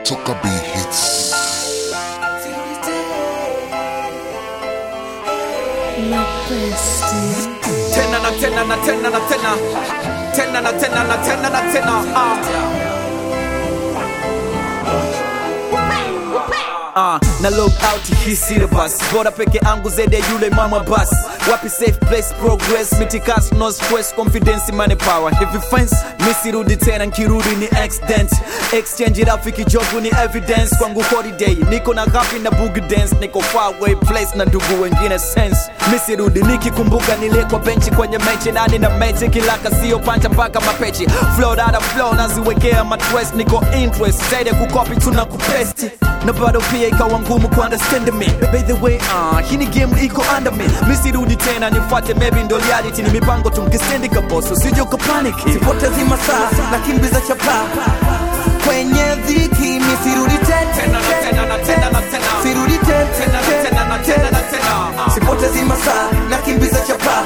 Toka B Hits. Tena na tena na tena na tena, tena na tena na tena na tena. Na log out hii syllabus bora peke angu zede yule mama bus. Wapi safe place progress, mitikas no stress, confidence money power. Heavy fence, misi rudi tena nkirudi ni accident. Exchange rafiki jobu ni evidence. Kwangu holiday, niko na gapi na boogie dance. Niko far away place na ndugu wengine sense. Misi rudi nikikumbuka nile kwa benchi kwenye mechi. Nani na mechi kilaka siyo pancha mpaka mapechi. Flow dada flow naziwekea matress. Niko interest, zaide kukopi tuna kupesti. Na bado pia ikawa ngumu ku understand me. By the way, hini game iko under me. Misi rudi tena nifate maybe ndo reality. Ni mipango tungistendi kaboso, sije uka panic. Sipotezi masaa, nakimbiza chapa kwenye dhiki, misi rudi tena. Tena na tena na tena na tena. Sirudi tena. Tena na tena na tena na tena. Sipotezi masaa, nakimbiza chapa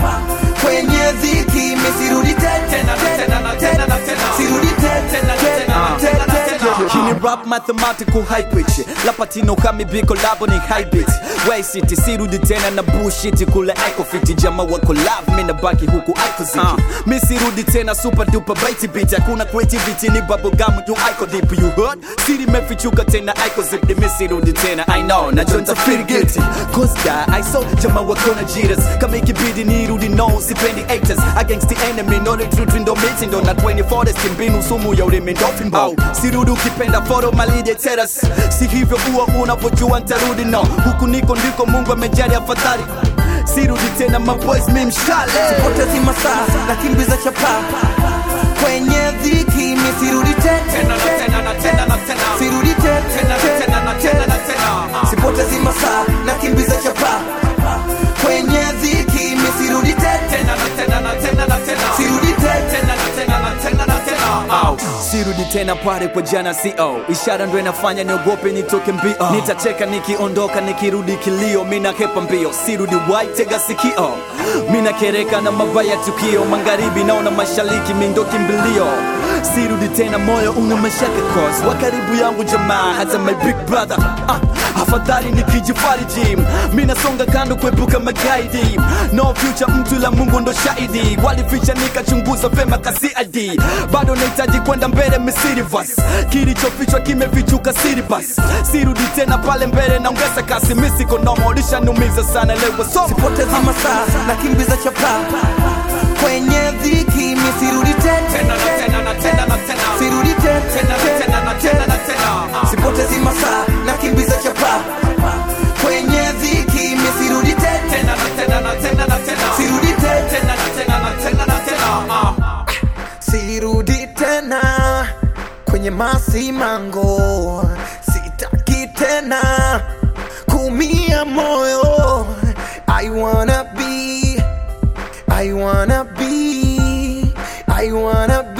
kwenye dhiki, misi rudi tena. Tena na tena na tena na tena. Sirudi tena. Tena na tena na tena na tena. Kini rap mathematical high pitch. Lapatino kami biko labo ni high beat. Way city sirudi tena na bullshit. Kule echo fiti jama wako love. Mina baki huku aiko ziki. Mi sirudi tena super duper baity beat. Hakuna creativity ni bubblegum you aiko deep. You heard? Siri mefichuka tena aiko zip. Mi sirudi tena I know. Na jonta feel guilty. Cause that I saw jama wako na jiras. Kama ikibidi ni rudi no. Sipendi haters. Against the enemy. No the truth ndo meeting. Ndo na 24 stimbinu sumu ya ule mindofin bow. Sirudi ukipenda photo malide teras. Si hivyo uwa unapojua ntarudi no. Huku niko ndiko Mungu amejali afadhali. Sirudi tena my boys mi mshale. Sipotezi masaa, nakimbiza chapa kwenye dhiki, mi sirudi tena. Tena na tena na tena na tena. Sirudi tena. Tena na tena na tena na tena. Sipotezi masaa, nakimbiza chapa kwenye dhiki, mi sirudi tena. Tena na tena na tena na tena. Sirudi tena. Tena na tena na tena na tena. Sirudi tena pale kwa jana CO. Ishara ndo inafanya niogope nitoke mbio. Nitacheka nikiondoka nikirudi kilio. Mina kepa mbio. Sirudi white tega sikio. Mina kereka na mabaya tukio. Magharibi naona mashariki mindo kimbilio. Sirudi tena moyo una mashaka cause wakaribu yangu jamaa hata my big brother. Afadhali nikijifariji. Mina songa kando kuepuka magaidi. No future mtu la Mungu ndo shahidi. Walificha nikachunguza vema kasi ID. Bado nahitaji kwenda mbele misirivas. Kilichofichwa kimefichuka siribas. Sirudi tena pale mbele naongeza kasi. Misiko nomo lishanumiza sana leo so. Sipotezi masaa, nakimbiza chapa kwenye dhiki, mi sirudi tena. Tena na tena na tena na tena. Sirudi tena. Tena na tena na tena na tena. Sipotezi masaa, nakimbiza chapa kwenye dhiki, mi sirudi tena. Tena na tena na tena na tena. Sirudi tena. Tena na tena na tena na tena. Sirudi tena kwenye masimango, sitaki tena kumia moyo. I wanna be